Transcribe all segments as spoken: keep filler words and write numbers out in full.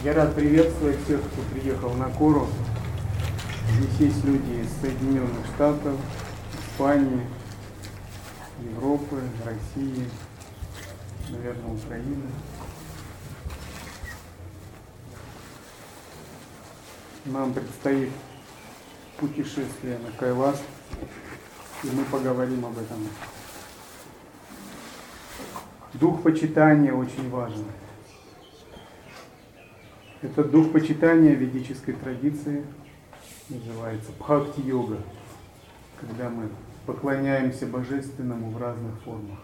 Я рад приветствовать всех, кто приехал на Кору. Здесь есть люди из Соединенных Штатов, Испании, Европы, России, наверное, Украины. Нам предстоит путешествие на Кайлас, и мы поговорим об этом. Дух почитания очень важен. Это дух почитания ведической традиции называется бхакти-йога, когда мы поклоняемся Божественному в разных формах.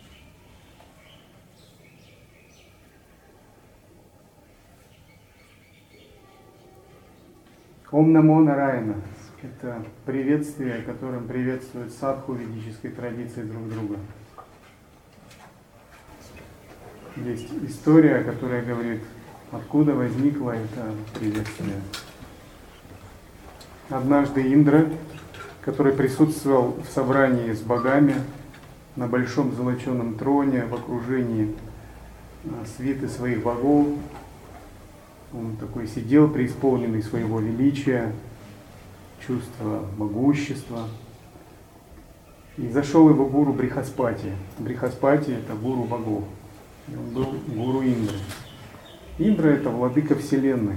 Ом намо Нараяна – это приветствие, которым приветствуют садху ведической традиции друг друга. Есть история, которая говорит, откуда возникло это приветствие. Однажды Индра, который присутствовал в собрании с богами на большом золоченом троне в окружении свиты своих богов, он такой сидел, преисполненный своего величия, чувства могущества. И зашел его гуру Брихаспати. Брихаспати – это гуру богов. И он был гуру Индры. Индра – это владыка Вселенной.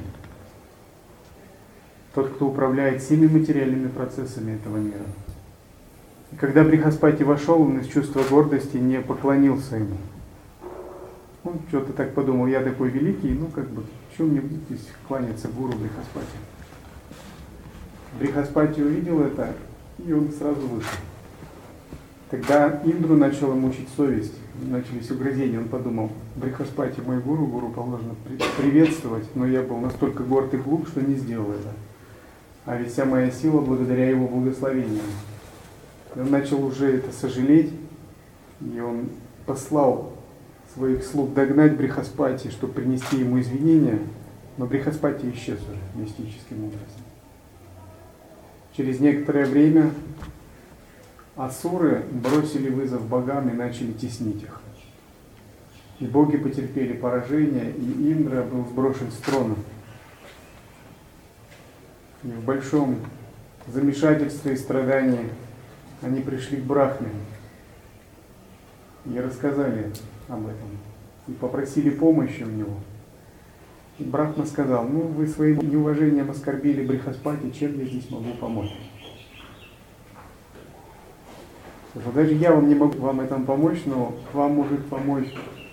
Тот, кто управляет всеми материальными процессами этого мира. И когда Брихаспати вошел, он из чувства гордости не поклонился ему. Он что-то так подумал, я такой великий, ну как бы, что мне здесь кланяться гуру Брихаспати? Брихаспати увидел это, и он сразу вышел. Тогда Индру начала мучить совесть, начались угрызения, он подумал, Брихаспати мой гуру, гуру положено приветствовать, но я был настолько горд и глуп, что не сделал это. А ведь вся моя сила благодаря его благословению. И он начал уже это сожалеть, и он послал своих слуг догнать Брихаспати, чтобы принести ему извинения, но Брихаспати исчез уже мистическим образом. Через некоторое время асуры бросили вызов богам и начали теснить их. И боги потерпели поражение, и Индра был сброшен с трона. И в большом замешательстве и страдании они пришли к Брахме и рассказали об этом, и попросили помощи у него. И Брахма сказал, ну вы своим неуважением оскорбили Брихаспати, чем я здесь могу помочь? Даже я вам не могу вам этом помочь, но вам может помочь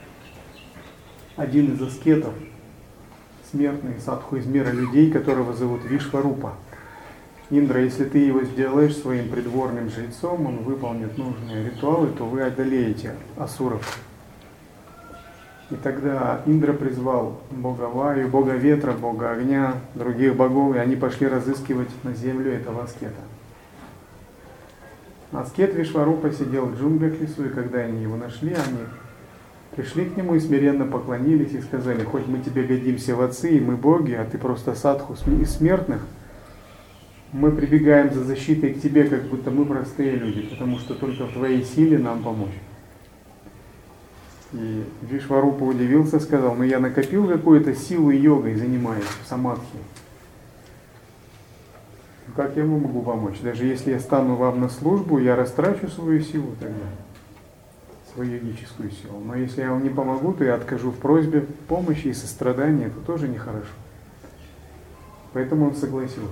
один из аскетов, смертный садху из мира людей, которого зовут Вишварупа. Индра, если ты его сделаешь своим придворным жрецом, он выполнит нужные ритуалы, то вы одолеете асуров. И тогда Индра призвал бога Ваю, бога ветра, бога огня, других богов, и они пошли разыскивать на землю этого аскета. Аскет Вишварупа сидел в джунглях в лесу, и когда они его нашли, они пришли к нему и смиренно поклонились и сказали, хоть мы тебе годимся в отцы, и мы боги, а ты просто садху из смертных, мы прибегаем за защитой к тебе, как будто мы простые люди, потому что только в твоей силе нам помочь. И Вишварупа удивился, сказал, ну я накопил какую-то силу йогой, занимаюсь в самадхи. Как я ему могу помочь? Даже если я стану вам на службу, я растрачу свою силу тогда, свою йогическую силу. Но если я вам не помогу, то я откажу в просьбе помощи и сострадания, это тоже нехорошо. Поэтому он согласился.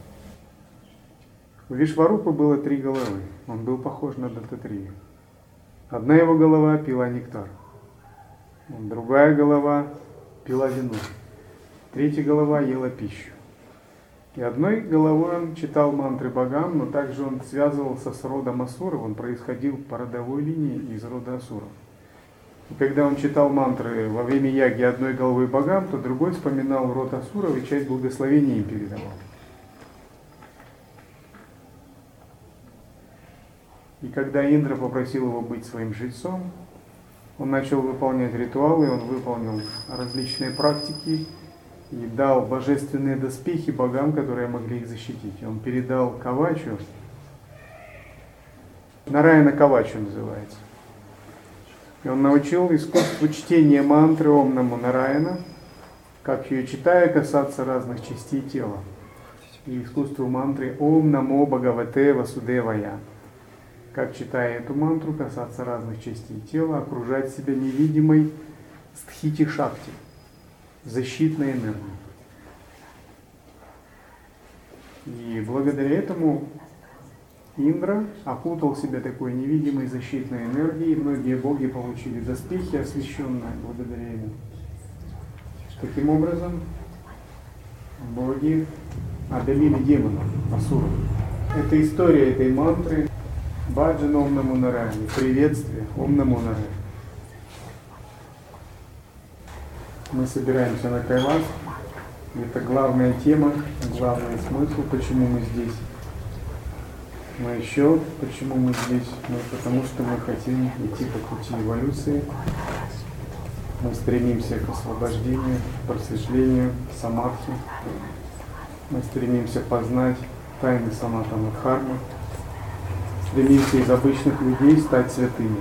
У Вишварупы было три головы, он был похож на Даттатрию. Одна его голова пила нектар, другая голова пила вино, третья голова ела пищу. И одной головой он читал мантры богам, но также он связывался с родом асуров, он происходил по родовой линии из рода асуров. И когда он читал мантры во время яги одной головой богам, то другой вспоминал род асуров и часть благословения им передавал. И когда Индра попросил его быть своим жрецом, он начал выполнять ритуалы, он выполнил различные практики и дал божественные доспехи богам, которые могли их защитить. Он передал Кавачу, Нараяна Кавачу называется. И он научил искусству чтения мантры Ом Намо Нараяна как ее читая, касаться разных частей тела. И искусству мантры Ом Намо Бхагавате Васудевая. Как читая эту мантру, касаться разных частей тела, окружать себя невидимой стхити шакти, защитной энергией. И благодаря этому Индра окутал себя такой невидимой защитной энергией, и многие боги получили доспехи, освященные благодаря ему. Таким образом, боги одолели демонов, асуров. Это история этой мантры Баджан Ом Намо Нараяне, приветствие Ом Намо Нараяне. Мы собираемся на Кайлас. Это главная тема, главный смысл, почему мы здесь. Но еще, почему мы здесь? Ну, потому что мы хотим идти по пути эволюции. Мы стремимся к освобождению, к просветлению, к самадхи. Мы стремимся познать тайны санатана дхармы. Стремимся из обычных людей стать святыми.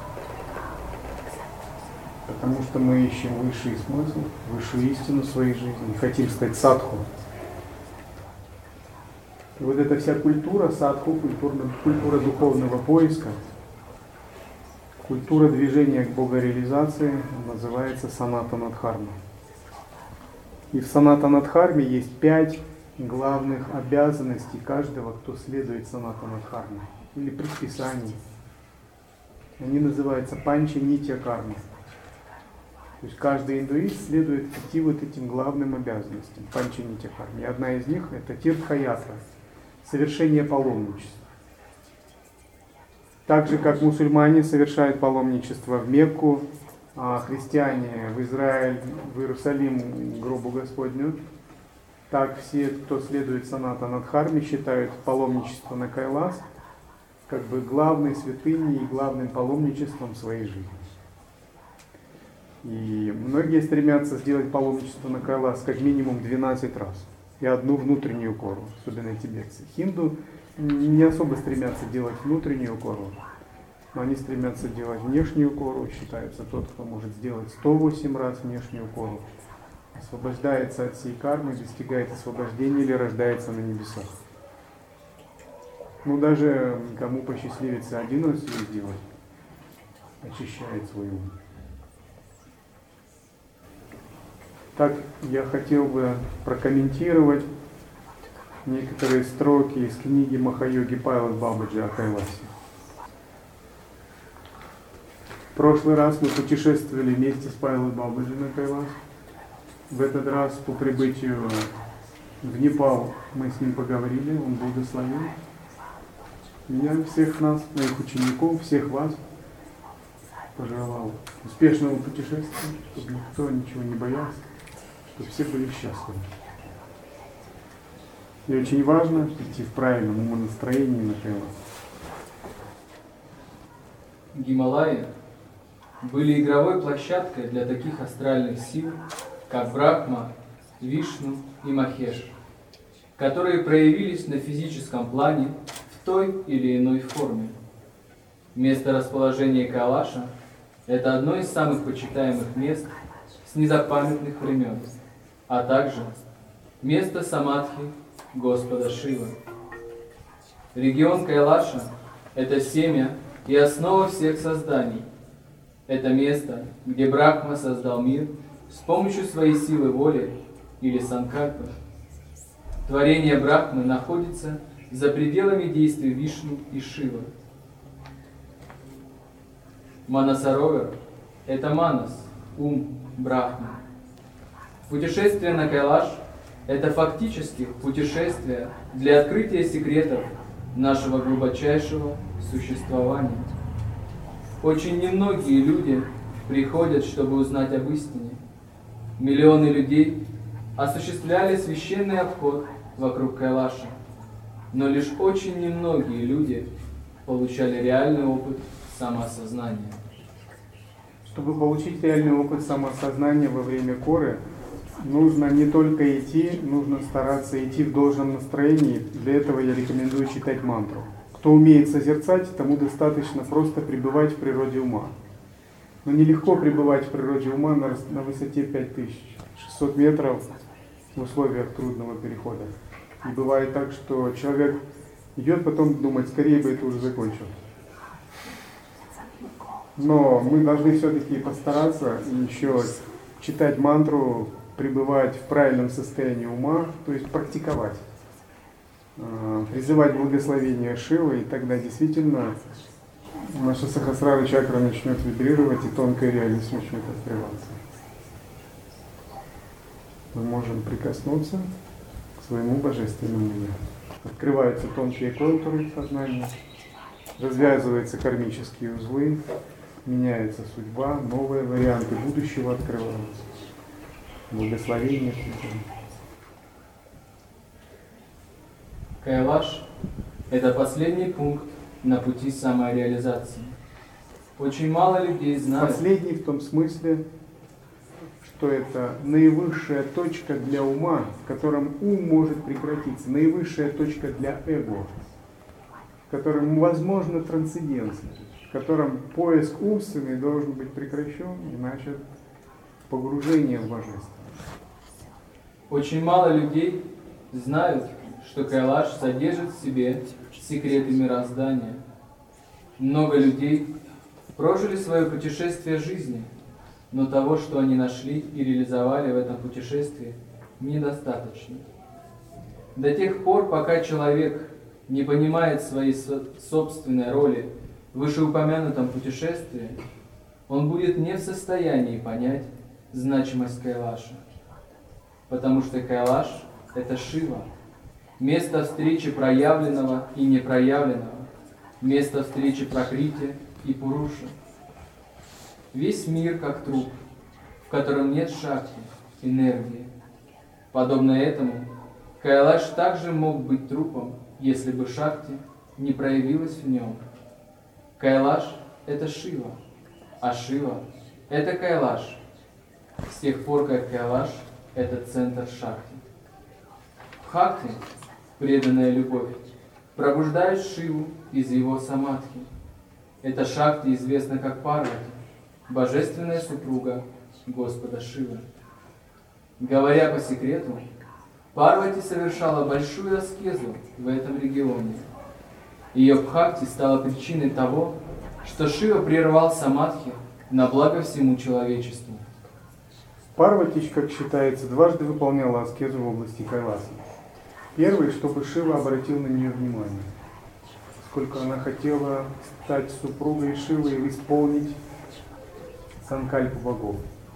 Потому что мы ищем высший смысл, высшую истину своей жизни, хотим стать садху. И вот эта вся культура садху, культура, культура духовного поиска, культура движения к богореализации называется санатана дхарма. И в санатана дхарме есть пять главных обязанностей каждого, кто следует санатана дхарме, или предписаний. Они называются панча нитья карма. То есть каждый индуист следует идти вот этим главным обязанностям, панча нитья карма. И одна из них это тиртха-ятра, совершение паломничества. Так же, как мусульмане совершают паломничество в Мекку, а христиане в Израиль, в Иерусалим, гробу Господню, так все, кто следует санатана дхарме, считают паломничество на Кайлас как бы главной святыней и главным паломничеством своей жизни. И многие стремятся сделать паломничество на Кайлас как минимум двенадцать раз. И одну внутреннюю кору, особенно тибетцы. Хинду не особо стремятся делать внутреннюю кору, но они стремятся делать внешнюю кору. Считается тот, кто может сделать сто восемь раз внешнюю кору, освобождается от всей кармы, достигает освобождения или рождается на небесах. Ну даже кому посчастливится один раз ее сделать, очищает свой ум. Так, я хотел бы прокомментировать некоторые строки из книги Махайоги Пайлас Бабаджи о Кайласе. В прошлый раз мы путешествовали вместе с Пайлас Бабаджи на Кайлас. В этот раз по прибытию в Непал мы с ним поговорили, он благословил меня, всех нас, моих учеников, всех вас. Пожелал успешного путешествия, чтобы никто ничего не боялся, чтобы все были счастливы. И очень важно идти в правильном умонастроении на Кайлас. Гималаи были игровой площадкой для таких астральных сил, как Брахма, Вишну и Махеш, которые проявились на физическом плане в той или иной форме. Место расположения Кайлаша – это одно из самых почитаемых мест с незапамятных времен, а также место самадхи Господа Шивы. Регион Кайлаша – это семя и основа всех созданий. Это место, где Брахма создал мир с помощью своей силы воли или санкальпы. Творение Брахмы находится за пределами действий Вишну и Шивы. Манасаровер – это Манас, ум Брахмы. Путешествие на Кайлаш – это фактически путешествие для открытия секретов нашего глубочайшего существования. Очень немногие люди приходят, чтобы узнать об истине. Миллионы людей осуществляли священный обход вокруг Кайлаша, но лишь очень немногие люди получали реальный опыт самоосознания. Чтобы получить реальный опыт самоосознания во время коры, нужно не только идти, нужно стараться идти в должном настроении. Для этого я рекомендую читать мантру. Кто умеет созерцать, тому достаточно просто пребывать в природе ума. Но нелегко пребывать в природе ума на, на высоте пять тысяч шестьсот метров в условиях трудного перехода. И бывает так, что человек идет, потом думает, скорее бы это уже закончил. Но мы должны все-таки постараться и еще читать мантру, пребывать в правильном состоянии ума, то есть практиковать, призывать благословение Шивы, и тогда действительно наша сахасрара чакра начнет вибрировать, и тонкая реальность начнет открываться. Мы можем прикоснуться к своему божественному миру. Открываются тонкие контуры сознания, развязываются кармические узлы, меняется судьба, новые варианты будущего открываются. Благословение. Кайлаш – это последний пункт на пути самореализации. Очень мало людей знают. Последний в том смысле, что это наивысшая точка для ума, в котором ум может прекратиться, наивысшая точка для эго, в котором возможна трансценденция, в котором поиск умственный должен быть прекращен, иначе погружение в божество. Очень мало людей знают, что Кайлаш содержит в себе секреты мироздания. Много людей прожили свое путешествие жизни, но того, что они нашли и реализовали в этом путешествии, недостаточно. До тех пор, пока человек не понимает своей собственной роли в вышеупомянутом путешествии, он будет не в состоянии понять значимость Кайлаша. Потому что Кайлаш – это Шива, место встречи проявленного и непроявленного, место встречи Пракрити и Пуруша. Весь мир как труп, в котором нет шакти, энергии. Подобно этому, Кайлаш также мог быть трупом, если бы шакти не проявилась в нем. Кайлаш – это Шива, а Шива – это Кайлаш, с тех пор, как Кайлаш – это центр шакти. Бхакти, преданная любовь, пробуждает Шиву из его самадхи. Эта шакти известна как Парвати, божественная супруга Господа Шивы. Говоря по секрету, Парвати совершала большую аскезу в этом регионе. Ее бхакти стала причиной того, что Шива прервал самадхи на благо всему человечеству. Парвати, как считается, дважды выполняла аскезу в области Кайласа. Первый, чтобы Шива обратил на нее внимание, поскольку она хотела стать супругой Шивы и исполнить санкальпу богов.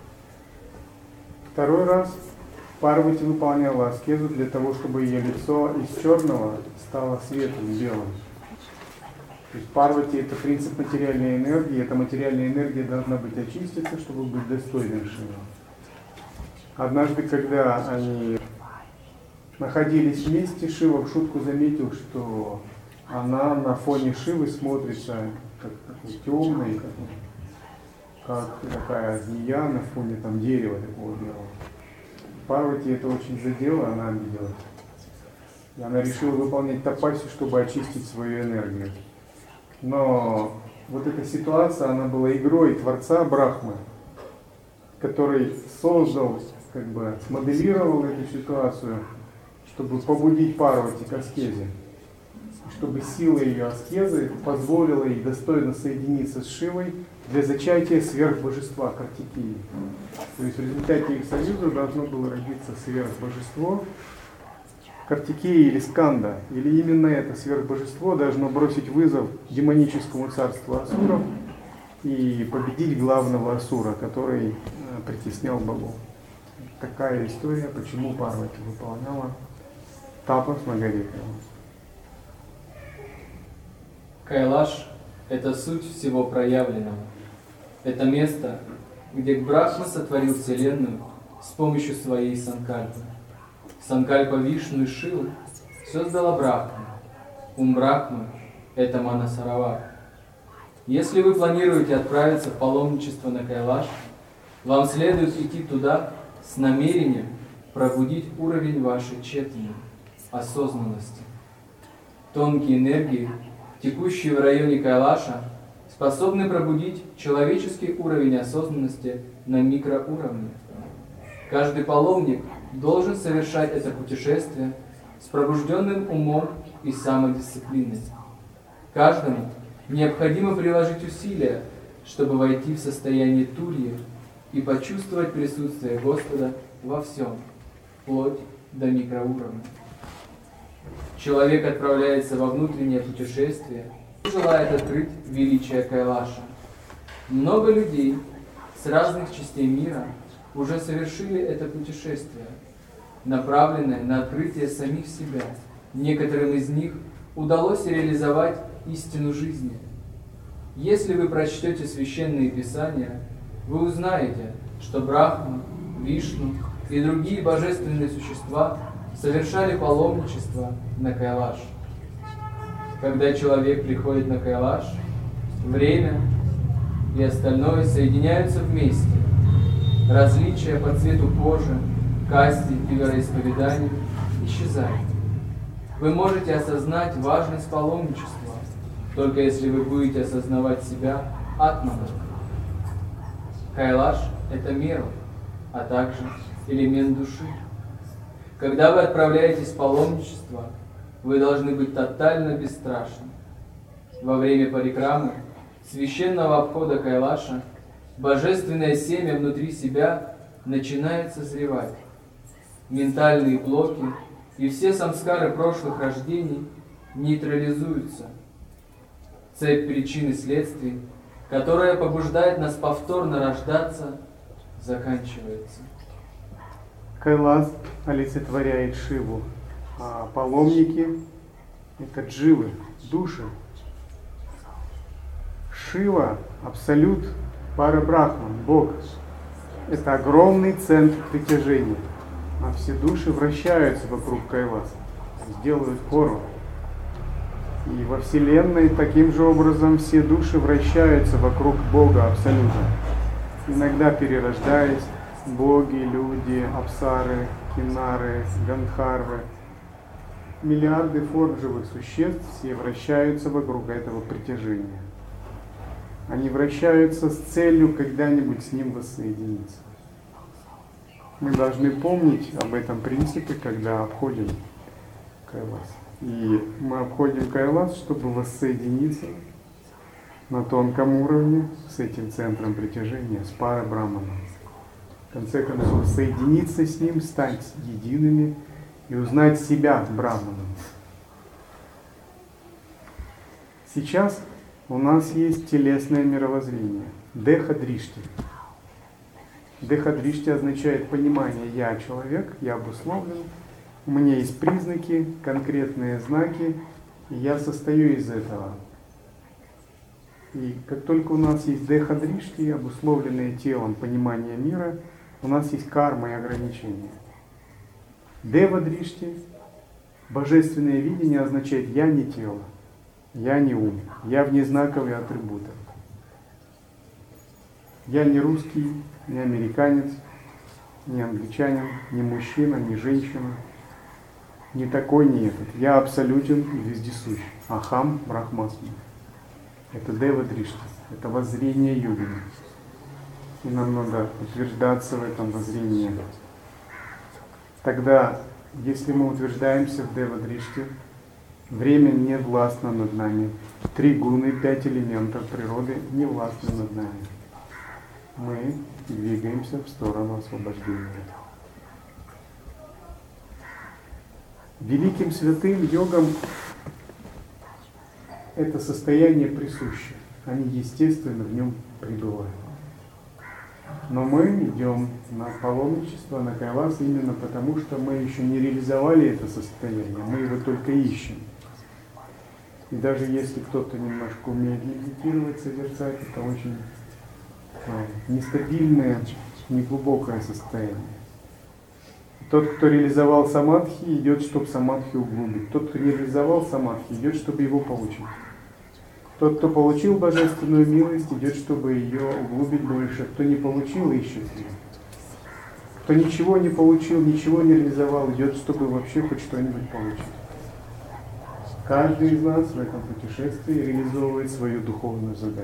Второй раз Парвати выполняла аскезу для того, чтобы ее лицо из черного стало светлым, белым. То есть Парвати – это принцип материальной энергии, эта материальная энергия должна быть очиститься, чтобы быть достойной Шивы. Однажды, когда они находились вместе, Шива в шутку заметил, что она на фоне Шивы смотрится как такой темный, как, как такая змея на фоне там, дерева такого белого. Парвати это очень задело, она обиделась. И она решила выполнять тапаси, чтобы очистить свою энергию. Но вот эта ситуация, она была игрой Творца Брахмы, который создал, как бы смоделировал эту ситуацию, чтобы побудить Парвати к аскезе, чтобы сила ее аскезы позволила ей достойно соединиться с Шивой для зачатия сверхбожества Картикеи. То есть в результате их союза должно было родиться сверхбожество Картикеи или Сканда. Или именно это сверхбожество должно бросить вызов демоническому царству асуров и победить главного асура, который притеснял богов. Такая история, почему Парвати выполняла тапас на горе Кайлас. Кайлаш – это суть всего проявленного. Это место, где Брахма сотворил Вселенную с помощью своей санкальпы. Санкальпа Вишну и Шивы создала Брахма. Ум Брахмы – это Манасаравар. Если вы планируете отправиться в паломничество на Кайлаш, вам следует идти туда с намерением пробудить уровень вашей четани, осознанности. Тонкие энергии, текущие в районе Кайлаша, способны пробудить человеческий уровень осознанности на микроуровне. Каждый паломник должен совершать это путешествие с пробужденным умом и самодисциплиной. Каждому необходимо приложить усилия, чтобы войти в состояние турьи и почувствовать присутствие Господа во всем, вплоть до микроуровня. Человек отправляется во внутреннее путешествие и желает открыть величие Кайлаша. Много людей с разных частей мира уже совершили это путешествие, направленное на открытие самих себя. Некоторым из них удалось реализовать истину жизни. Если вы прочтете священные писания, вы узнаете, что Брахма, Вишну и другие божественные существа совершали паломничество на Кайлаш. Когда человек приходит на Кайлаш, время и остальное соединяются вместе. Различия по цвету кожи, касте и вероисповеданию исчезают. Вы можете осознать важность паломничества, только если вы будете осознавать себя атманом. Кайлаш – это мера, а также элемент души. Когда вы отправляетесь в паломничество, вы должны быть тотально бесстрашны. Во время парикрамы, священного обхода Кайлаша, божественное семя внутри себя начинает созревать. Ментальные блоки и все самскары прошлых рождений нейтрализуются. Цепь причин и следствий, которая побуждает нас повторно рождаться, заканчивается. Кайлас олицетворяет Шиву, а паломники – это дживы, души. Шива – абсолют, парабрахман, Бог. Это огромный центр притяжения, а все души вращаются вокруг Кайласа, делают хору. И во Вселенной таким же образом все души вращаются вокруг Бога Абсолюта, иногда перерождаясь, боги, люди, апсары, кинары, гандхарвы. Миллиарды форм живых существ все вращаются вокруг этого притяжения. Они вращаются с целью когда-нибудь с ним воссоединиться. Мы должны помнить об этом принципе, когда обходим Кайлас. И мы обходим Кайлас, чтобы воссоединиться на тонком уровне с этим центром притяжения, с Парабраманом. В конце концов, соединиться с ним, стать едиными и узнать себя Брахманом. Сейчас у нас есть телесное мировоззрение, Деха-дришти. Деха-дришти означает понимание «я человек», «я обусловлен», у меня есть признаки, конкретные знаки, и я состою из этого. И как только у нас есть деха-дришти, обусловленные телом понимание мира, у нас есть карма и ограничения. Дева-дришти, божественное видение, означает «я не тело», «я не ум», «я вне знаков и атрибутов». Я не русский, не американец, не англичанин, не мужчина, не женщина. Не такой, не этот. Я абсолютен и вездесущ. Ахам Брахмасми. Это Дева Дришти. Это воззрение йогина. И нам надо утверждаться в этом воззрении. Тогда, если мы утверждаемся в Дева Дришти, время не властно над нами. Три гуны, пять элементов природы не властны над нами. Мы двигаемся в сторону освобождения. Великим святым йогам это состояние присуще. Они естественно в нем пребывают. Но мы идем на паломничество, на Кайлас именно потому, что мы еще не реализовали это состояние, мы его только ищем. И даже если кто-то немножко умеет медитировать, созерцать, это очень нестабильное, неглубокое состояние. Тот, кто реализовал самадхи, идет, чтобы самадхи углубить. Тот, кто не реализовал самадхи, идет, чтобы его получить. Тот, кто получил божественную милость, идет, чтобы ее углубить больше. Кто не получил, ищет ее. Кто ничего не получил, ничего не реализовал, идет, чтобы вообще хоть что-нибудь получить. Каждый из нас в этом путешествии реализовывает свою духовную задачу.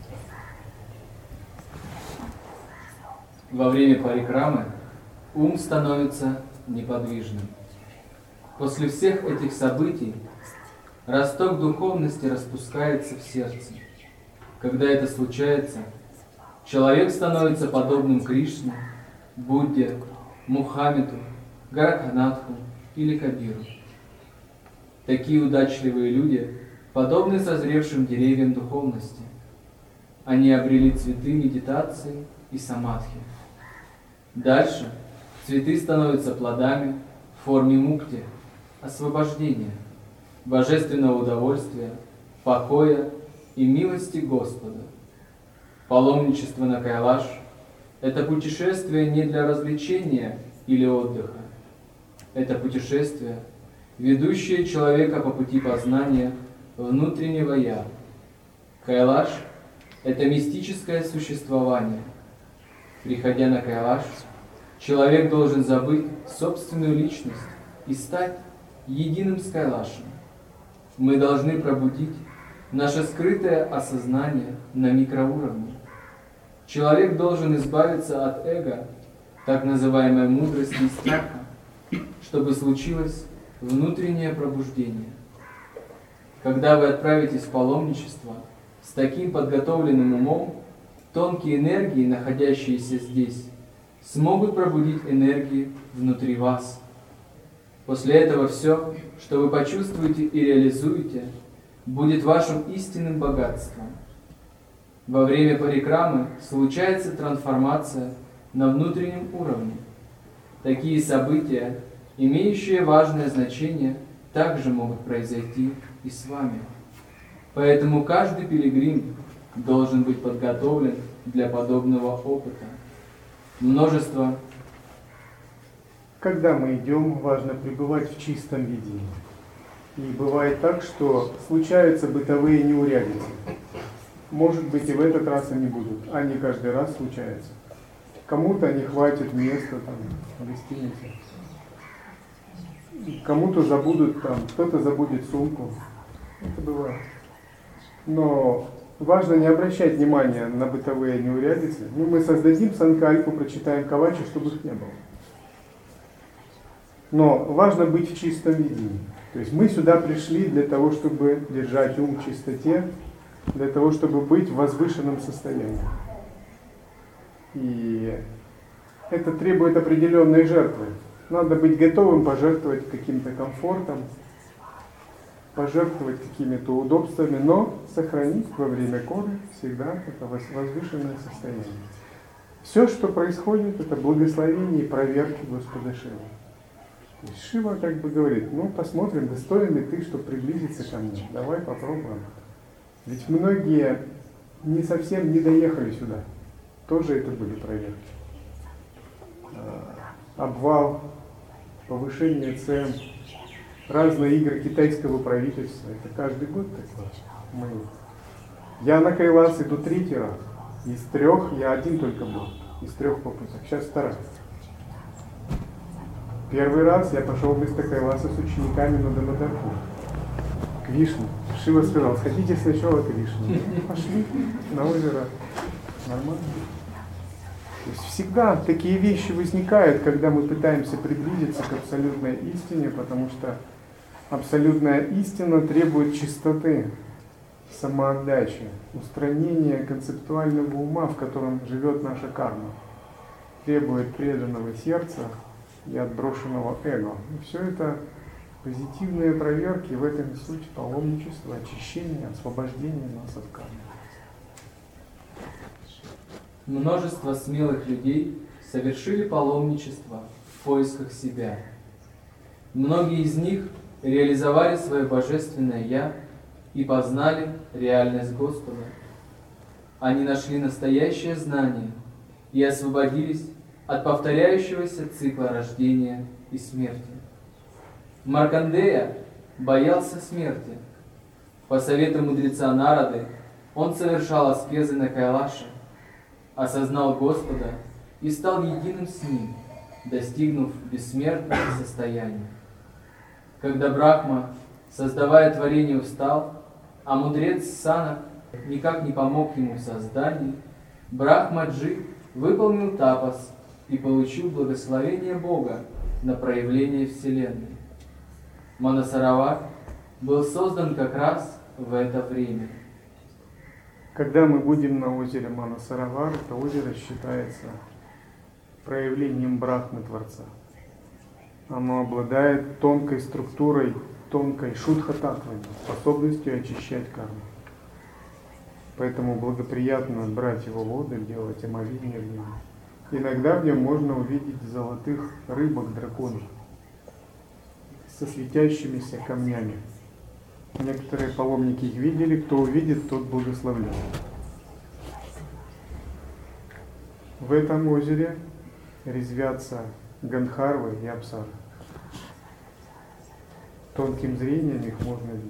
Во время парикрамы ум становится неподвижным. После всех этих событий росток духовности распускается в сердце. Когда это случается, человек становится подобным Кришне, Будде, Мухаммеду, Горакханатху или Кабиру. Такие удачливые люди подобны созревшим деревьям духовности. Они обрели цветы медитации и самадхи. Дальше цветы становятся плодами в форме мукти, освобождения, божественного удовольствия, покоя и милости Господа. Паломничество на Кайлаш – это путешествие не для развлечения или отдыха. Это путешествие, ведущее человека по пути познания внутреннего «Я». Кайлаш – это мистическое существование. Приходя на Кайлаш, человек должен забыть собственную личность и стать единым с Кайлашем. Мы должны пробудить наше скрытое осознание на микроуровне. Человек должен избавиться от эго, так называемой мудрости и страха, чтобы случилось внутреннее пробуждение. Когда вы отправитесь в паломничество с таким подготовленным умом, тонкие энергии, находящиеся здесь, смогут пробудить энергии внутри вас. После этого все, что вы почувствуете и реализуете, будет вашим истинным богатством. Во время парикрамы случается трансформация на внутреннем уровне. Такие события, имеющие важное значение, также могут произойти и с вами. Поэтому каждый пилигрим должен быть подготовлен для подобного опыта. Множество. Когда мы идем, важно пребывать в чистом виде. И бывает так, что случаются бытовые неурядицы. Может быть, и в этот раз они будут, а не каждый раз случаются. Кому-то не хватит места там, в гостинице. Кому-то забудут там, кто-то забудет сумку. Это бывает. Но важно не обращать внимания на бытовые неурядицы. Ну, мы создадим санкальпу, прочитаем кавачи, чтобы их не было. Но важно быть в чистом видении. То есть мы сюда пришли для того, чтобы держать ум в чистоте, для того, чтобы быть в возвышенном состоянии. И это требует определенной жертвы. Надо быть готовым пожертвовать каким-то комфортом, пожертвовать какими-то удобствами, но сохранить во время коры всегда это возвышенное состояние. Все, что происходит, это благословение и проверки Господа Шивы. То есть Шива как бы говорит, ну посмотрим, достоин ли ты, чтобы приблизиться ко мне. Давай попробуем. Ведь многие не совсем не доехали сюда. Тоже это были проверки. Обвал, повышение цен, разные игры китайского правительства. Это каждый год такое. Мы... Я на Кайлас иду третий раз. Из трех я один только был. Из трех попыток. Сейчас вторая. Первый раз я пошел вместо Кайласа с учениками на Дамадарпур. К Вишну. Шива сказал, сходите сначала к Вишну. Пошли на озеро. Нормально. То есть всегда такие вещи возникают, когда мы пытаемся приблизиться к абсолютной истине, потому что абсолютная истина требует чистоты, самоотдачи, устранения концептуального ума, в котором живет наша карма. Требует преданного сердца и отброшенного эго. И все это позитивные проверки, в этом и суть паломничества, очищения, освобождения нас от кармы. Множество смелых людей совершили паломничество в поисках себя. Многие из них реализовали свое божественное «Я» и познали реальность Господа. Они нашли настоящее знание и освободились от повторяющегося цикла рождения и смерти. Маркандея боялся смерти. По совету мудреца Нарады он совершал аскезы на Кайлаше, осознал Господа и стал единым с Ним, достигнув бессмертного состояния. Когда Брахма создавая творение, устал, а мудрец Санак никак не помог ему в создании, Брахмаджи выполнил тапас и получил благословение Бога на проявление Вселенной. Манасаровар был создан как раз в это время. Когда мы будем на озере Манасаровар, это озеро считается проявлением Брахмы Творца. Оно обладает тонкой структурой, тонкой шудха-татвой, способностью очищать карму. Поэтому благоприятно брать его воды, делать омовение в нем. Иногда в нем можно увидеть золотых рыбок драконов со светящимися камнями. Некоторые паломники их видели, кто увидит, тот благословлен. В этом озере резвятся гандхарвы и апсары. Тонким зрением их можно видеть.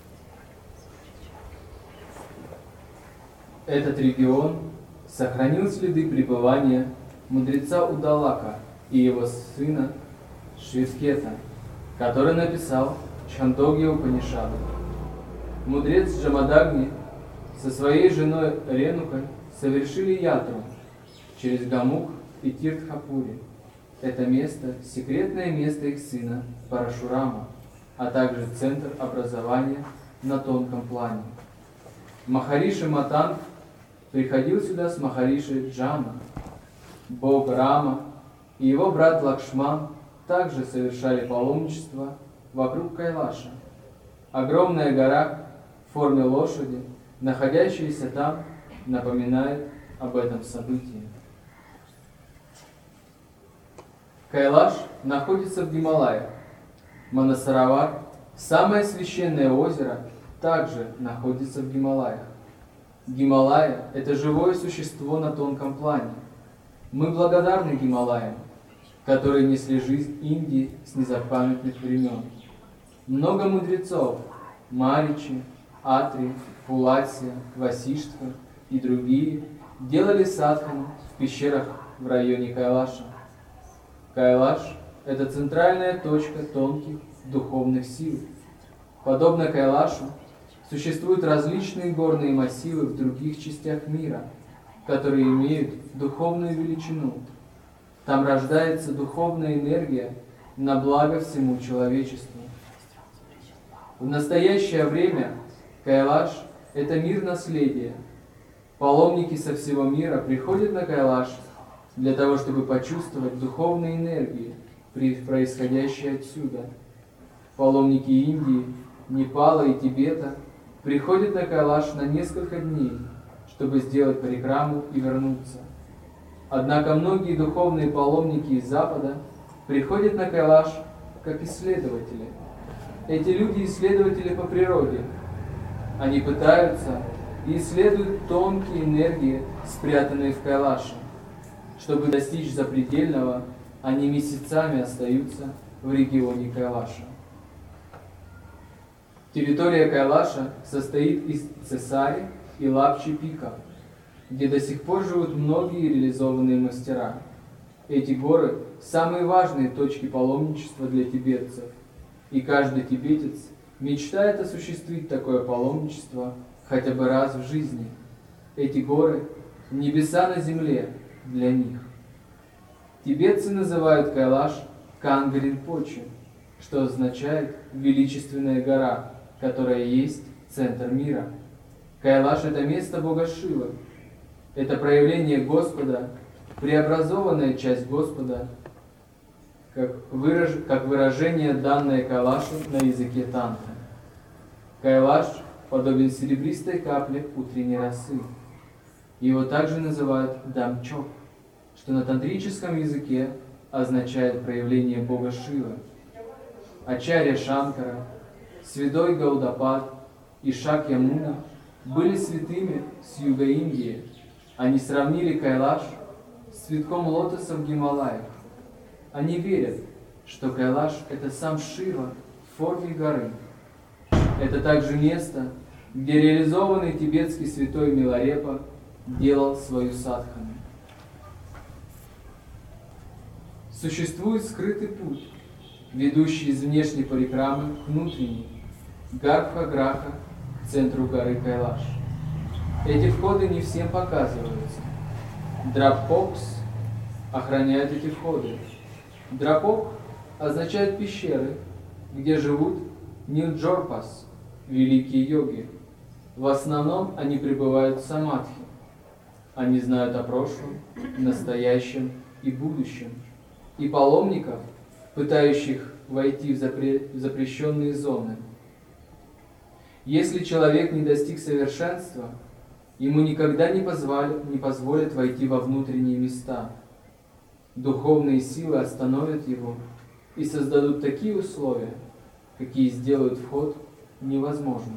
Этот регион сохранил следы пребывания мудреца Удалака и его сына Швидкета, который написал Чхандогья-Упанишаду. Мудрец Джамадагни со своей женой Ренукой совершили ятру через Гамук и Тиртхапури. Это место – секретное место их сына Парашурама, а также центр образования на тонком плане. Махариши Матанг приходил сюда с Махариши Джана. Бог Рама и его брат Лакшман также совершали паломничество вокруг Кайлаша. Огромная гора в форме лошади, находящаяся там, напоминает об этом событии. Кайлаш находится в Гималаях. Манасаровар, самое священное озеро, также находится в Гималаях. Гималая – это живое существо на тонком плане. Мы благодарны Гималаям, которые несли жизнь Индии с незапамятных времен. Много мудрецов – Маричи, Атри, Пуласия, Васиштха и другие – делали садхану в пещерах в районе Кайлаша. Кайлаш – это центральная точка тонких духовных сил. Подобно Кайлашу, существуют различные горные массивы в других частях мира, которые имеют духовную величину. Там рождается духовная энергия на благо всему человечеству. В настоящее время Кайлаш – это мир наследия. Паломники со всего мира приходят на Кайлаш для того, чтобы почувствовать духовные энергии, происходящие отсюда. Паломники Индии, Непала и Тибета приходят на Кайлаш на несколько дней, чтобы сделать парикраму и вернуться. Однако многие духовные паломники из Запада приходят на Кайлаш как исследователи. Эти люди исследователи по природе. Они пытаются и исследуют тонкие энергии, спрятанные в Кайлаше. Чтобы достичь запредельного, они месяцами остаются в регионе Кайлаша. Территория Кайлаша состоит из Цесари и Лапчи-Пика, где до сих пор живут многие реализованные мастера. Эти горы – самые важные точки паломничества для тибетцев, и каждый тибетец мечтает осуществить такое паломничество хотя бы раз в жизни. Эти горы – небеса на земле для них. Тибетцы называют Кайлаш Канга-Ринпоче, что означает «величественная гора», которая есть центр мира. Кайлаш – это место Бога Шивы. Это проявление Господа, преобразованная часть Господа, как, выраж... как выражение, данное Кайлашу на языке тантры. Кайлаш подобен серебристой капле утренней росы. Его также называют Дамчок, что на тантрическом языке означает проявление Бога Шивы. Ачарья Шанкара, Святой Гаудапад и Шакьямуни были святыми с юга Индии. Они сравнили Кайлаш с цветком лотоса в Гималаях. Они верят, что Кайлаш – это сам Шива в форме горы. Это также место, где реализованный тибетский святой Миларепа делал свою садхану. Существует скрытый путь, ведущий из внешней парикрамы к внутренней. Гарбха-Граха к центру горы Кайлаш. Эти входы не всем показываются. Драпокс охраняет эти входы. Драпок означает пещеры, где живут Нилджорпас, великие йоги. В основном они пребывают в самадхи. Они знают о прошлом, настоящем и будущем. И паломников, пытающих войти в, запре... в запрещенные зоны. Если человек не достиг совершенства, ему никогда не, позвали... не позволят войти во внутренние места. Духовные силы остановят его и создадут такие условия, какие сделают вход невозможным.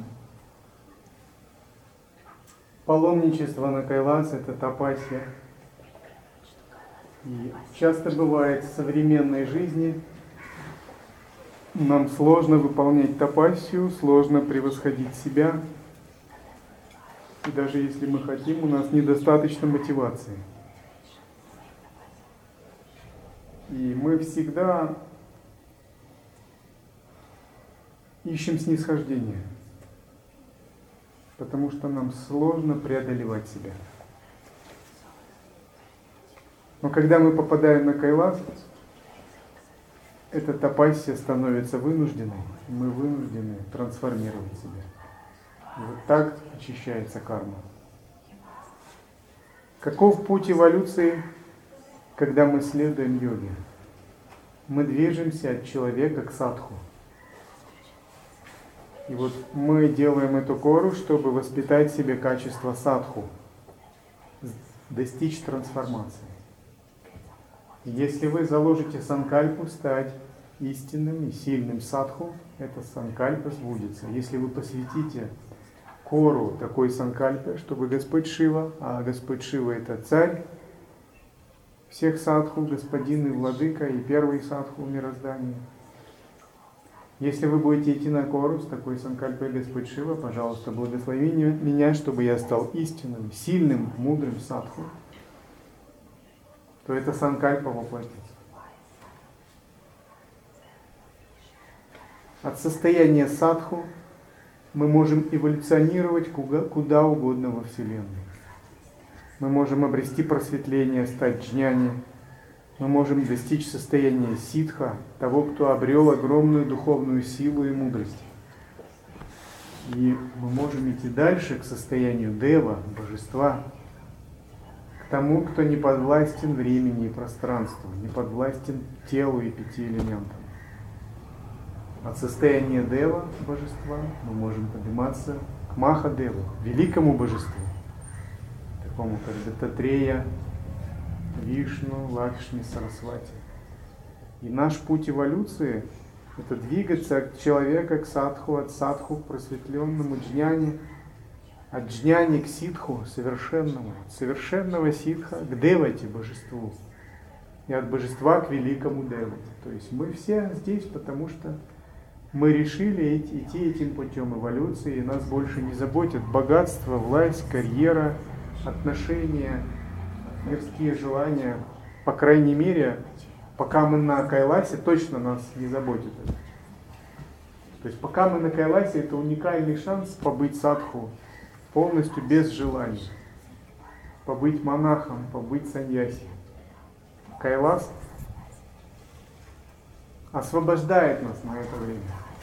Паломничество на Кайлас – это тапасия. И часто бывает в современной жизни нам сложно выполнять тапасию, сложно превосходить себя. И даже если мы хотим, у нас недостаточно мотивации. И мы всегда ищем снисхождения, потому что нам сложно преодолевать себя. Но когда мы попадаем на Кайлас, эта тапасия становится вынужденной, и мы вынуждены трансформировать себя. И вот так очищается карма. Каков путь эволюции, когда мы следуем йоге? Мы движемся от человека к садху. И вот мы делаем эту кору, чтобы воспитать в себе качество садху, достичь трансформации. И если вы заложите санкальпу стать истинным и сильным садху, эта санкальпа сбудется. Если вы посвятите кору такой санкальпе, чтобы Господь Шива, а Господь Шива это царь всех садху, господин и владыка, и первый садху в мироздании. Если вы будете идти на кору с такой санкальпой Господь Шива, пожалуйста, благослови меня, чтобы я стал истинным, сильным, мудрым садху, то это санкальпа воплотится. От состояния садху мы можем эволюционировать куда угодно во Вселенной. Мы можем обрести просветление, стать джняни. Мы можем достичь состояния ситха, того, кто обрел огромную духовную силу и мудрость. И мы можем идти дальше к состоянию дева, божества, к тому, кто не подвластен времени и пространству, не подвластен телу и пяти элементам. От состояния дева, божества, мы можем подниматься к Махадеву, великому божеству, такому как Даттатрея, Вишну, Лакшми, Сарасвати. И наш путь эволюции – это двигаться от человека к садху, от садху к просветленному джняне, от джняни к ситху, совершенному, от совершенного ситха к девате, божеству, и от божества к великому девате. То есть мы все здесь, потому что мы решили идти этим путем эволюции, и нас больше не заботят богатство, власть, карьера, отношения, мирские желания. По крайней мере, пока мы на Кайласе, точно нас не заботит это. То есть пока мы на Кайласе, это уникальный шанс побыть садху полностью без желаний, побыть монахом, побыть саньяси. Кайлас освобождает нас на это время.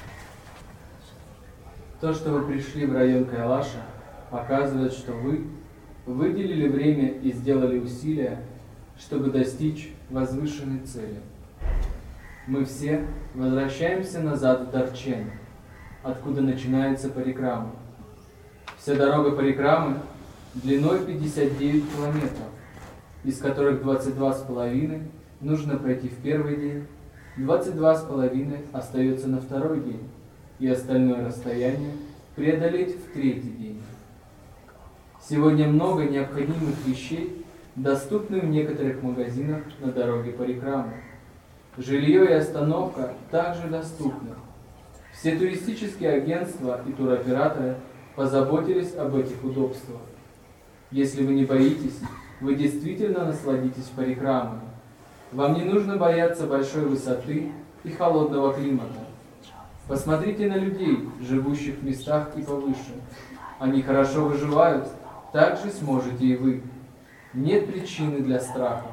То, что вы пришли в район Кайлаша, показывает, что вы выделили время и сделали усилия, чтобы достичь возвышенной цели. Мы все возвращаемся назад в Дарчен, откуда начинается парикрама. Вся дорога парикрамы длиной пятьдесят девять километров, из которых двадцать два с половиной нужно пройти в первый день, двадцать два с половиной остается на второй день, и остальное расстояние преодолеть в третий день. Сегодня много необходимых вещей доступны в некоторых магазинах на дороге парикрамы. Жилье и остановка также доступны. Все туристические агентства и туроператоры позаботились об этих удобствах. Если вы не боитесь, вы действительно насладитесь парикрамой. Вам не нужно бояться большой высоты и холодного климата. Посмотрите на людей, живущих в местах и повыше. Они хорошо выживают, так же сможете и вы. Нет причины для страха.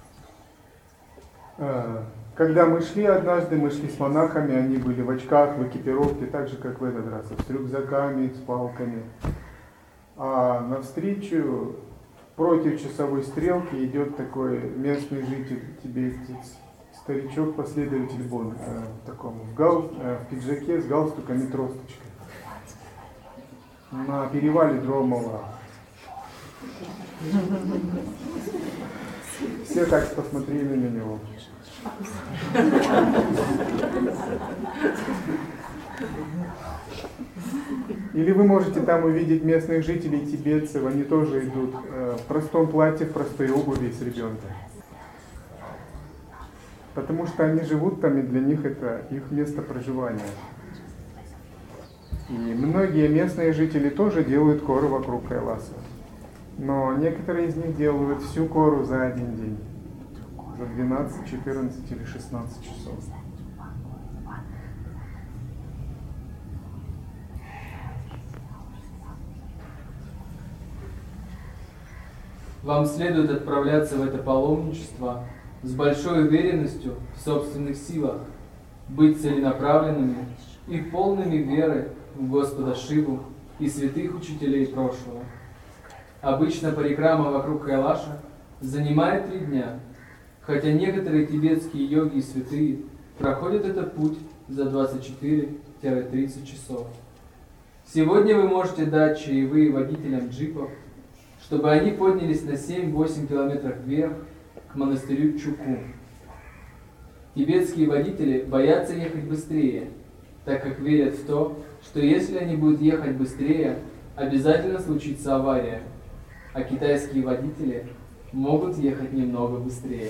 Когда мы шли однажды, мы шли с монахами, они были в очках, в экипировке, так же, как в этот раз, с рюкзаками, с палками. А навстречу, против часовой стрелки, идет такой местный житель, тибетец, старичок, последователь Будды, в таком, в, гал, в пиджаке с галстуком и тросточкой. На перевале Дромова. Все так посмотрели на него. Или вы можете там увидеть местных жителей тибетцев, они тоже идут в простом платье, в простой обуви с ребенком. Потому что они живут там, и для них это их место проживания. И многие местные жители тоже делают кору вокруг Кайласа. Но некоторые из них делают всю кору за один день. За двенадцать, четырнадцать или шестнадцать часов. Вам следует отправляться в это паломничество с большой уверенностью в собственных силах, быть целенаправленными и полными веры в Господа Шиву и святых учителей прошлого. Обычно парикрама вокруг Кайлаша занимает три дня, хотя некоторые тибетские йоги и святые проходят этот путь за двадцать четыре - тридцать часов. Сегодня вы можете дать чаевые водителям джипов, чтобы они поднялись на семь-восемь километров вверх к монастырю Чуку. Тибетские водители боятся ехать быстрее, так как верят в то, что если они будут ехать быстрее, обязательно случится авария, а китайские водители могут ехать немного быстрее.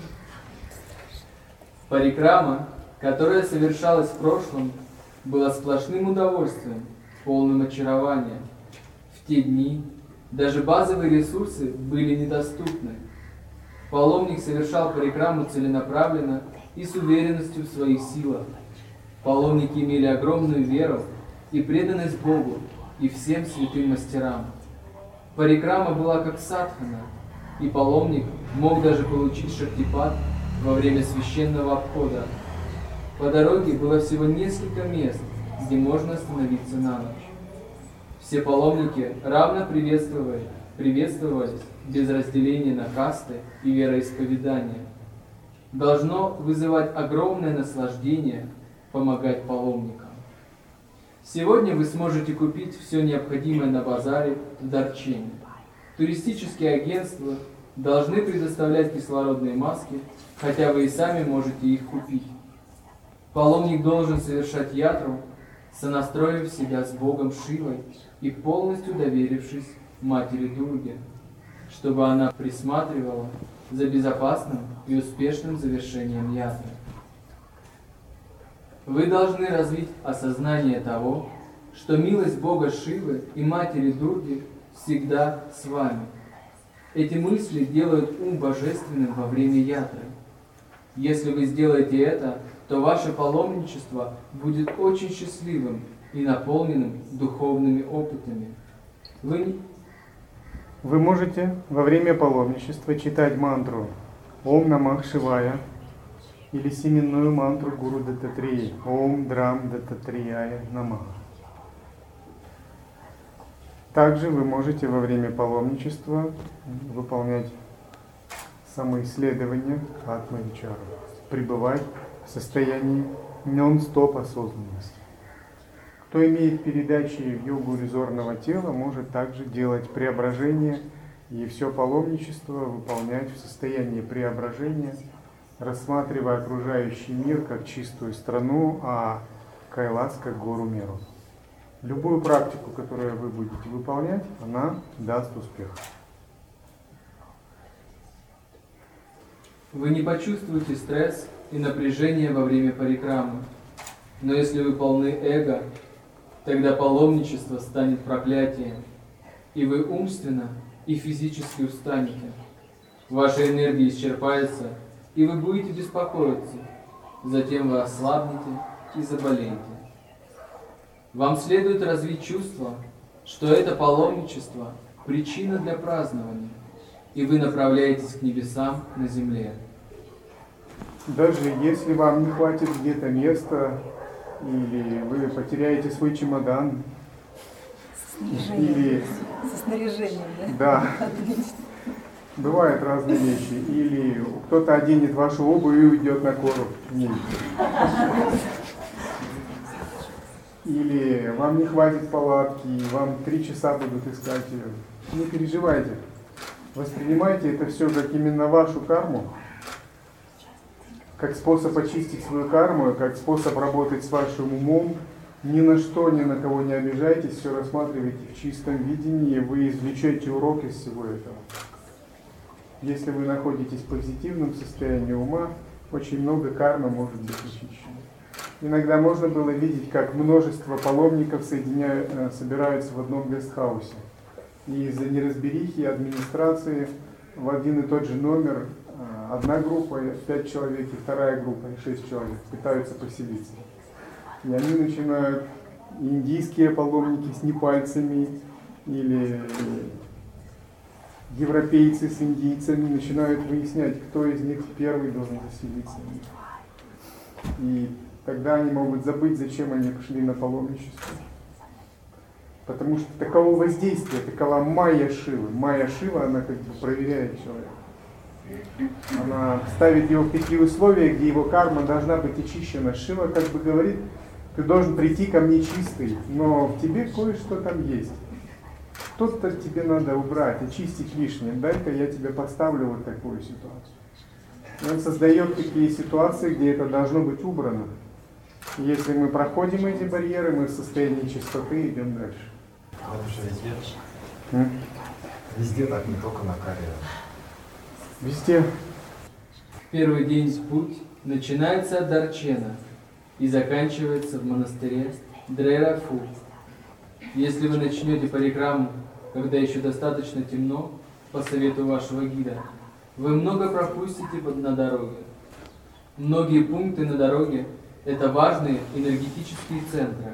Парикрама, которая совершалась в прошлом, была сплошным удовольствием, полным очарования. В те дни даже базовые ресурсы были недоступны. Паломник совершал парикраму целенаправленно и с уверенностью в своих силах. Паломники имели огромную веру и преданность Богу и всем святым мастерам. Парикрама была как садхана, и паломник мог даже получить шактипат во время священного обхода. По дороге было всего несколько мест, где можно остановиться на ночь. Все паломники равно приветствовали, приветствовались без разделения на касты и вероисповедания. Должно вызывать огромное наслаждение помогать паломникам. Сегодня вы сможете купить все необходимое на базаре в Дарчине. Туристические агентства должны предоставлять кислородные маски, хотя вы и сами можете их купить. Паломник должен совершать ятру, сонастроив себя с Богом Шивой и полностью доверившись Матери Дурге, чтобы она присматривала за безопасным и успешным завершением ятры. Вы должны развить осознание того, что милость Бога Шивы и Матери Дурги всегда с вами. Эти мысли делают ум божественным во время ятры. Если вы сделаете это, то ваше паломничество будет очень счастливым и наполненным духовными опытами. Вы, Вы можете во время паломничества читать мантру «Ом Намах Шивая» или семенную мантру Гуру Даттатрея «Ом Драм Даттатрияя Намах». Также вы можете во время паломничества выполнять самоисследование Атма-вичару, пребывать в состоянии нон-стоп осознанности. Кто имеет передачи в йогу резорного тела, может также делать преображение и все паломничество выполнять в состоянии преображения, рассматривая окружающий мир как чистую страну, а Кайлас как гору миру. Любую практику, которую вы будете выполнять, она даст успех. Вы не почувствуете стресс и напряжение во время парикрамы, но если вы полны эго, тогда паломничество станет проклятием, и вы умственно и физически устанете. Ваша энергия исчерпается, и вы будете беспокоиться. Затем вы ослабнете и заболеете. Вам следует развить чувство, что это паломничество – причина для празднования, и вы направляетесь к небесам на земле. Даже если вам не хватит где-то места, или вы потеряете свой чемодан, или... Со снаряжением, да? Да. Бывают разные вещи. Или кто-то оденет вашу обувь и уйдет на кору. Нет. Или вам не хватит палатки, и вам три часа будут искать ее. Не переживайте. Воспринимайте это все как именно вашу карму, как способ очистить свою карму, как способ работать с вашим умом. Ни на что, ни на кого не обижайтесь, все рассматривайте в чистом видении, вы извлечете урок из всего этого. Если вы находитесь в позитивном состоянии ума, очень много кармы может быть очищено. Иногда можно было видеть, как множество паломников соединяют, собираются в одном гестхаусе. И из-за неразберихи администрации в один и тот же номер одна группа, пять человек, и вторая группа, шесть человек пытаются поселиться. И они начинают, индийские паломники с непальцами, или европейцы с индийцами, начинают выяснять, кто из них первый должен заселиться. И тогда они могут забыть, зачем они пошли на паломничество. Потому что таково воздействие, такова майя Шивы. Майя Шива, она как бы проверяет человека. Она ставит его в такие условия, где его карма должна быть очищена. Шива как бы говорит: ты должен прийти ко мне чистый, но в тебе кое-что там есть. Что-то тебе надо убрать, очистить лишнее. Дай-ка я тебя поставлю в вот такую ситуацию. И он создает такие ситуации, где это должно быть убрано. И если мы проходим эти барьеры, мы в состоянии чистоты идем дальше. А это же везде? М? Везде так, не только на каре. Везде. Первый день путь начинается от Дарчена и заканчивается в монастыре Дрейрафу. Если вы начнете парикраму, когда еще достаточно темно, по совету вашего гида, вы много пропустите на дороге. Многие пункты на дороге – это важные энергетические центры.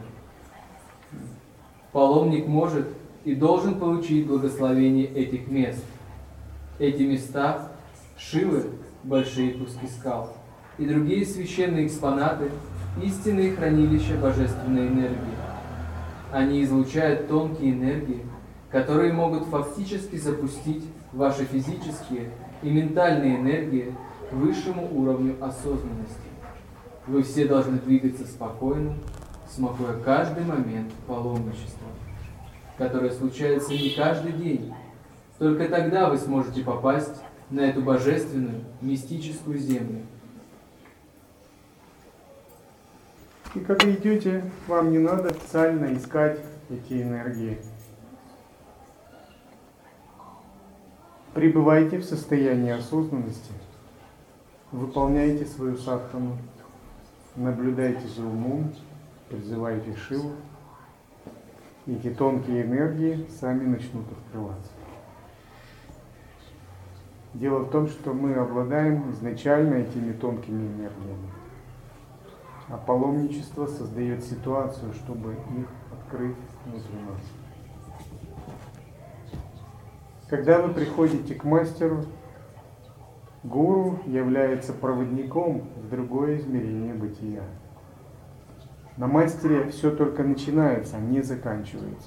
Паломник может и должен получить благословение этих мест. Эти места – Шивы, большие куски скал, и другие священные экспонаты – истинные хранилища божественной энергии. Они излучают тонкие энергии, которые могут фактически запустить ваши физические и ментальные энергии к высшему уровню осознанности. Вы все должны двигаться спокойно, смакуя каждый момент паломничества, которое случается не каждый день. Только тогда вы сможете попасть на эту божественную, мистическую землю. И когда идете, вам не надо специально искать эти энергии. Пребывайте в состоянии осознанности, выполняйте свою садхану, наблюдайте за умом, призывайте Шиву, и эти тонкие энергии сами начнут открываться. Дело в том, что мы обладаем изначально этими тонкими энергиями, а паломничество создает ситуацию, чтобы их открыть внутри нас. Когда вы приходите к мастеру, гуру является проводником в другое измерение бытия. На мастере все только начинается, а не заканчивается.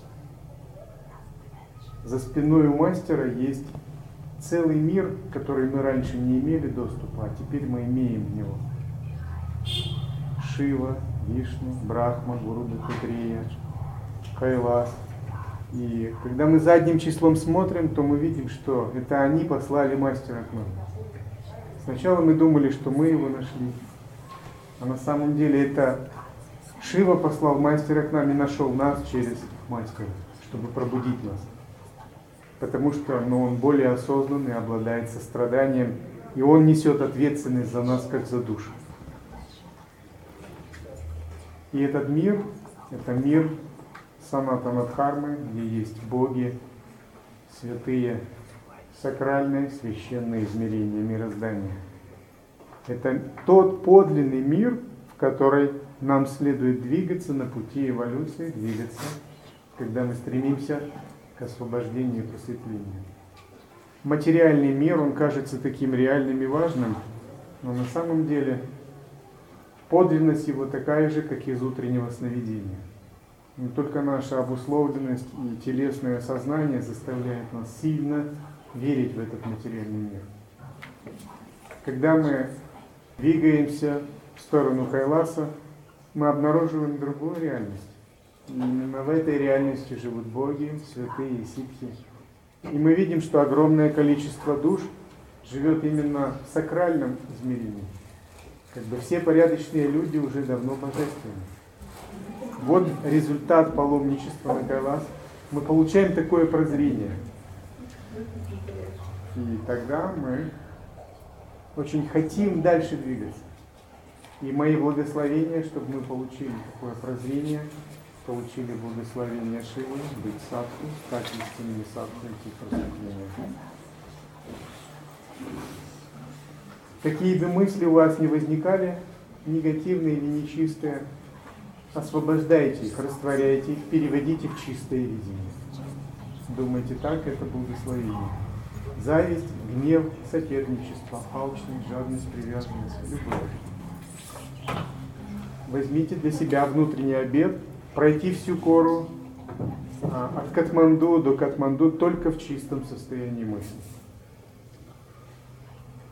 За спиной у мастера есть целый мир, который мы раньше не имели доступа, а теперь мы имеем в него. Шива, Вишну, Брахма, Гуру Дататрея, Кайлас. И когда мы задним числом смотрим, то мы видим, что это они послали мастера к нам. Сначала мы думали, что мы его нашли, а на самом деле это Шива послал мастера к нам и нашел нас через мастера, чтобы пробудить нас. Потому что ну, он более осознанный, обладает состраданием, и он несет ответственность за нас, как за душу. И этот мир, это мир Санатана Дхармы, где есть боги, святые, сакральные, священные измерения мироздания. Это тот подлинный мир, в в которой нам следует двигаться на пути эволюции, двигаться, когда мы стремимся к освобождению и просветлению. Материальный мир, он кажется таким реальным и важным, но на самом деле подлинность его такая же, как из утреннего сновидения. Но только наша обусловленность и телесное сознание заставляет нас сильно верить в этот материальный мир. Когда мы двигаемся в сторону Кайласа, мы обнаруживаем другую реальность. И именно в этой реальности живут боги, святые и ситхи. И мы видим, что огромное количество душ живет именно в сакральном измерении. Как бы все порядочные люди уже давно божественны. Вот результат паломничества на Кайлас. Мы получаем такое прозрение. И тогда мы очень хотим дальше двигаться. И мои благословения, чтобы мы получили такое прозрение, получили благословение Шивы, быть садху, стать истинными садху, идти к просветлению. Какие бы мысли у вас не возникали, негативные или нечистые, освобождайте их, растворяйте их, переводите в чистое видение. Думайте так, это благословение. Зависть, гнев, соперничество, алчность, жадность, привязанность, любовь. Возьмите для себя внутренний обет, пройти всю гору от Катманду до Катманду только в чистом состоянии мысли.